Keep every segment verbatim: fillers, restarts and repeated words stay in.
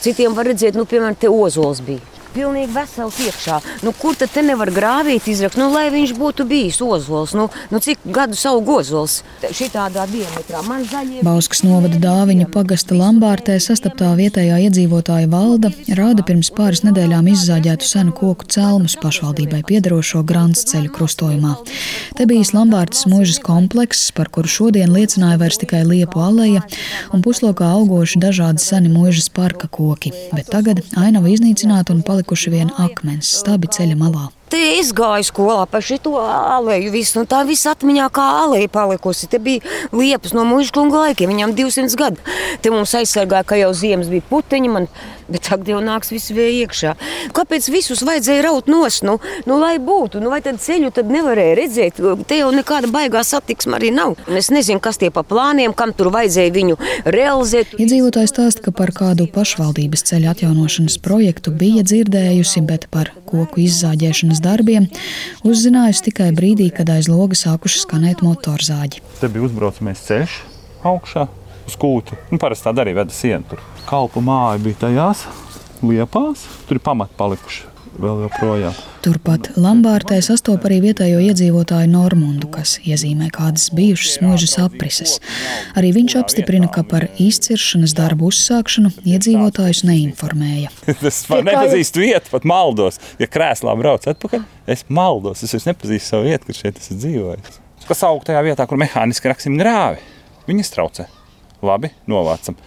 Citiem var redzēt, nu, piemēram, te ozols bija. Pilnīgi vesels iekšā. Nu, kur tad te nevar grāvīt izrakt? Nu, lai viņš būtu bijis ozols. Nu, nu cik gadus aug ozols? Šitādā diametrā. Man zaļie... Bauskas novada Dāviņa pagasta Lambārtē sastaptā vietējā iedzīvotāja Valda rāda pirms pāris nedēļām izzāģētu senu koku celmus pašvaldībai piederošo Grants ceļu krustojumā. Te bijis Lambārtas muižas komplekss, par kuru šodien liecināja vairs tikai liepu aleja un puslokā augoši dažādi seni muižas parka koki. Bet tagad ainava iznīcināta un palikuši vien akmens stabi ceļa malā. Te es gāju skolā pa šito aleju visu, un tā viss atmiņā kā aleja palikusi. Te bija liepas no muižkunga laikiem, viņam divsimt gadu. Te mums aizsargāja, ka jau ziemas bija puteņi, man, bet tagad jau nāks viss vēja iekšā. Kāpēc visus vajadzēja raut nos? Nu, nu, lai būtu, nu, vai tad ceļu tad nevarēja redzēt? Te jau nekāda baigā satiksma arī nav. Es nezinu, kas tie pa plāniem, kam tur vajadzēja viņu realizēt. Iedzīvotājs stāsta, ka par kādu pašvaldības ceļa atjaunošanas projektu bija dzirdējusi, bet par koku izzāģēšanas darbiem uzzinājusi tikai brīdī, kad aiz loga sākuši skanēt motorzāģi. Te bija uzbraucamais ceļš augšā uz kūti. Nu, parasti tāda arī veda sienu tur. Kalpu māja bija tajās liepās. Tur ir pamati palikuši vēl joprojām. Turpat Lambārtē sastop arī vietējo iedzīvotāju Normundu, kas iezīmē kādas bijušas muižas aprises. Arī viņš apstiprina, ka par izciršanas darbu uzsākšanu iedzīvotājus neinformēja. Es nepazīstu vietu, pat maldos. Ja krēslā brauc atpakaļ, es maldos. Es nepazīstu savu vietu, kur šeit esmu dzīvojis. Kas aug tajā vietā, kur mehāniski raksim grāvi. Viņas traucē. Labi, novācam.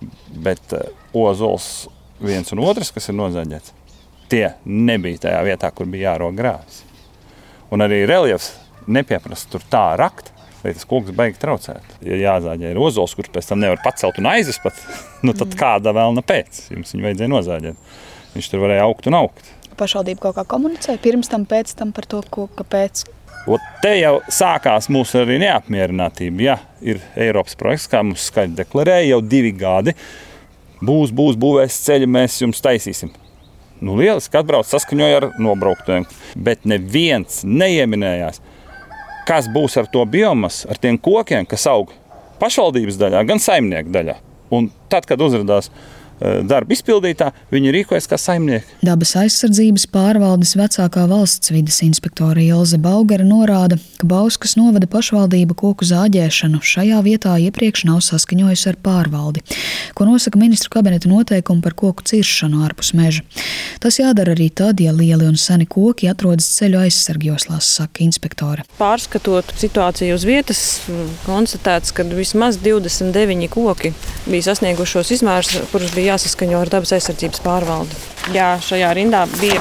Bet uh, ozols viens un otrs, kas ir nozaģēts, tie nebija tajā vietā, kur bija jārok grāvis. Un arī reljefs nepieprasa tur tā rakt, lai tas koks baigi traucēt. Ja jāzāģē ir ozols, kurš pēc tam nevar pacelt un aizvest pat, nu tad kāda vēlna pēc. Jums viņu vajadzēja nozāģēt. Viņš tur varēja augt un augt. Pašvaldība kaut kā komunicēja pirms tam, pēc tam par to, ko, kāpēc? O, te jau sākās mūsu arī neapmierinātība. Ja ir Eiropas projekts, kā mums skaidri deklarēja, jau divi gadi. Būs, būs, būvēs ceļi, mēs jums taisīsim. Nu, lieliski atbrauc, saskaņoja ar nobrauktiem, bet neviens neieminējās, kas būs ar to biomasu, ar tiem kokiem, kas aug pašvaldības daļā, gan saimnieku daļā. Un tad, kad uzradās darba izpildītā, viņi rīkojas kā saimnieki. Dabas aizsardzības pārvaldes vecākā valsts vides inspektore Ilze Baugara norāda, ka Bauskas novada pašvaldība koku zāģēšanu šajā vietā iepriekš nav saskaņojusi ar pārvaldi, ko nosaka ministru kabineta noteikumi par koku ciršanu ārpus meža. Tas jādara arī tad, ja lieli un seni koki atrodas ceļu aizsargjoslās, saka inspektore. Pārskatot situāciju uz vietas, konstatēts, ka vismaz divdesmit deviņi koki bija sasniegušos izmērus, kurus bija jāsaskaņo ar dabas aizsardzības pārvaldi. Jā, šajā rindā bija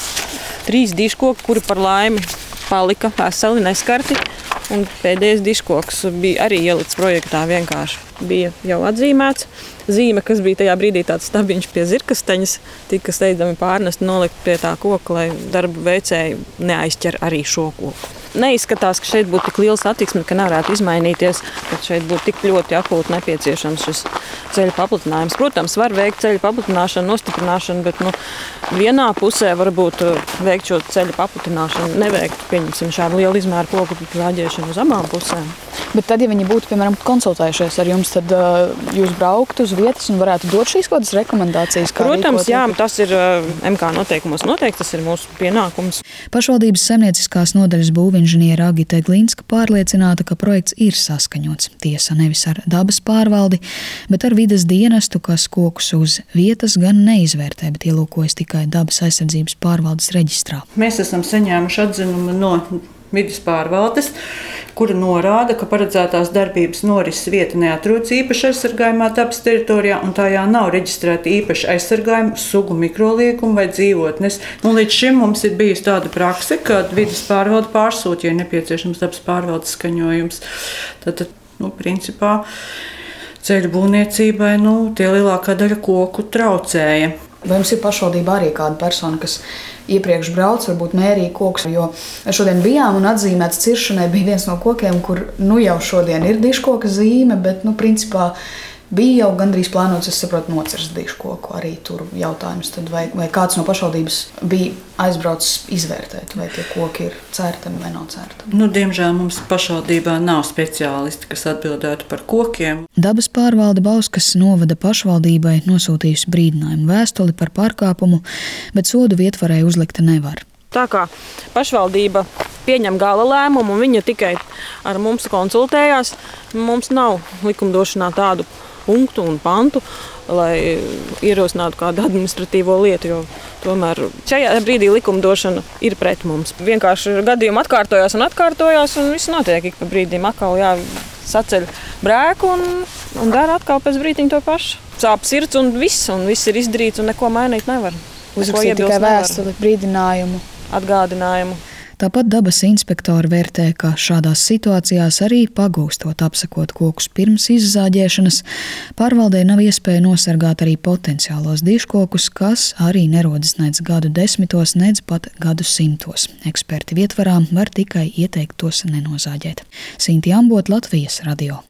trīs diškoki, kuri par laimi palika veseli, neskarti, un pēdējais diškoks bija arī ielikts projektā vienkārši. Bija jau atzīmēts. Zīme, kas bija tajā brīdī tāds stabiņš pie zirkasteņas, tika steidzami pārnest nolikt pie tā koka, lai darbu veicēji neaizķer arī šo koku. Neizskatās, ka šeit būtu tik liela satiksme, ka nevarētu izmainīties, ka šeit būtu tik ļoti akūti nepieciešams šis ceļa paplatinājums. Protams, var veikt ceļa paplatīšanu, nostiprināšanu, bet nu, vienā pusē varbūt veikt šo ceļa paplatīšanu, neveikt, pieņemsim, šādu lielu izmēru koku zāģēšanu uz abām pusēm. Bet tad, ja viņi būtu, piemēram, konsultējušies ar jums, tad uh, jūs brauktu uz vietas un varētu dot šīs kādas rekomendācijas? Protams, jā, tas ir uh, M K noteikumos noteikts, tas ir mūsu pienākums. Pašvaldības saimnieciskās nodaļas būvinženiera Agita Glinska pārliecināta, ka projekts ir saskaņots. Tiesa nevis ar dabas pārvaldi, bet ar vides dienestu, kas kokus uz vietas gan neizvērtē, bet ielūkojas tikai dabas aizsardzības pārvaldes reģistrā. Mēs esam saņēmuši atzinumu no vides pārvaldes, kura norāda, ka paredzētās darbības norises vieta neatrodas īpaši aizsargājumā dabas teritorijā un tajā nav reģistrēta īpaši aizsargājuma sugu mikroliekuma vai dzīvotnes. Un līdz šim mums ir bijusi tāda prakse, kad vides pārvalde pārsūta, ja nepieciešams dabas pārvaldes skaņojums. Tad, nu, principā, ceļu būvniecībai, nu, tie lielākā daļa koku traucēja. Vai jums ir pašvaldībā arī kāda persona, kas iepriekš brauc, varbūt mērīja kokus, jo šodien bijām un atzīmēts ciršanai bija viens no kokiem, kur nu jau šodien ir diškoka zīme, bet, nu, principā bija jau gandrīz plānots, es saprotu, nocirst dīškoku. Arī tur jautājums, tad vai, vai kāds no pašvaldības bija aizbraucis izvērtēt, vai tie koki ir cērtami vai nav cērtami. Nu, diemžēl mums pašvaldībā nav speciālisti, kas atbildētu par kokiem. Dabas pārvalde Bauskas novada pašvaldībai nosūtījusi brīdinājumu vēstuli par pārkāpumu, bet sodu vietvarē uzlikt nevar. Tā kā pašvaldība pieņem gala lēmumu, un viņa tikai ar mums konsultējās, mums nav likumdošanā tādu punktu un pantu, lai ierosinātu kādu administratīvo lietu, jo tomēr šajā brīdī likumdošana ir pret mums. Vienkārši gadījumi atkārtojās un atkārtojās, un viss notiek ik pa brīdim. Atkal jā, saceļ brēku un, un dara atkal pēc brīdiņa to pašu. Sāp sirds un viss, un viss ir izdarīts, un neko mainīt nevar. Uzrakstīt tikai vēstuli, brīdinājumu. Atgādinājumu. Tāpat dabas inspektori vērtē, ka šādās situācijās arī pagūstot apsakot kokus pirms izzāģēšanas, pārvaldei nav iespēja nosargāt arī potenciālos dīškokus, kas arī nerodas nec gadu desmitos, nec pat gadu simtos. Eksperti vietvarā var tikai ieteikt tos nenozāģēt. Sinti Ambot, Latvijas radio.